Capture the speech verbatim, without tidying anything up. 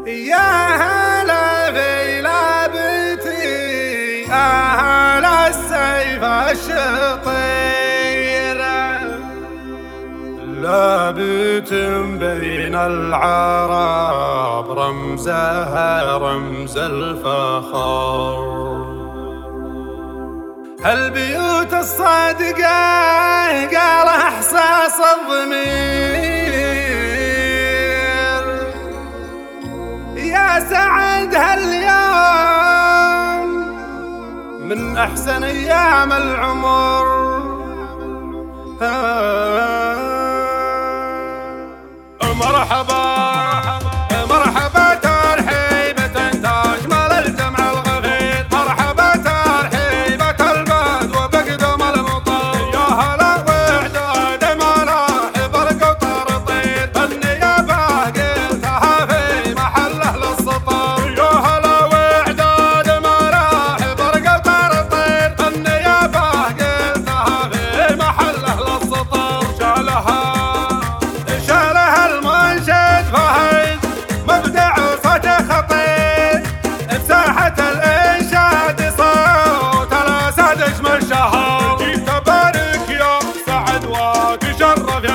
يا هلا في لعبتي أهل السيف الشطير، لابت بين العرب رمزها رمز الفخر. البيوت الصادقة قال إحساس الضمير، يا سعد هاليوم من أحسن أيام العمر. مرحبا مرحبا ترحيبة تشمل الجمع الغفير، مرحبا ترحيبة الباد وبقدم المطر، يا هلا وإعداد ملاحب القطر طير، النيابة قلتها في محله للسطر، يا هلا وإعداد ملاحب القطر طير، النيابة قلتها في محله للسطر. شالها مبدع صوته خطير، بساحة الإنشاد صوت الأسد اسم الشهر. تبارك يا سعد وتشرف يا